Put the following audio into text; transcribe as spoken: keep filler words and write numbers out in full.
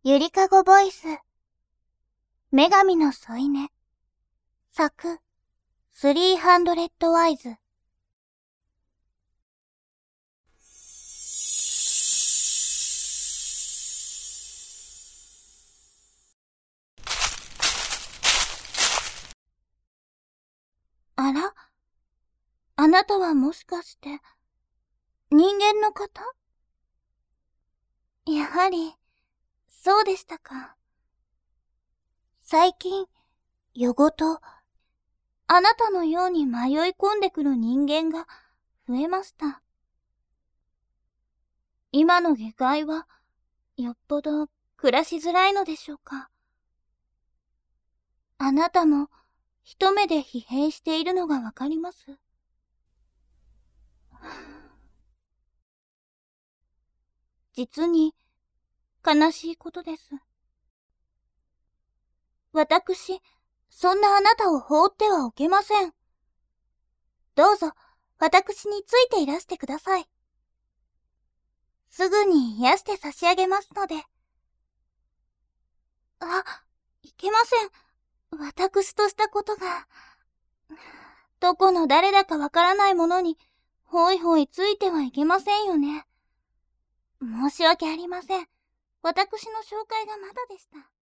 ゆりかごボイス女神の添い寝作スリーハンドレッドワイズ。あら、あなたはもしかして人間の方？やはりそうでしたか。最近夜ごとあなたのように迷い込んでくる人間が増えました。今の下界はよっぽど暮らしづらいのでしょうか。あなたも一目で疲弊しているのがわかります。実に悲しいことです。私、そんなあなたを放ってはおけません。どうぞ、私についていらしてください。すぐに癒して差し上げますので。あ、いけません。私としたことが。どこの誰だかわからないものに、ほいほいついてはいけませんよね。申し訳ありません。私の紹介がまだでした。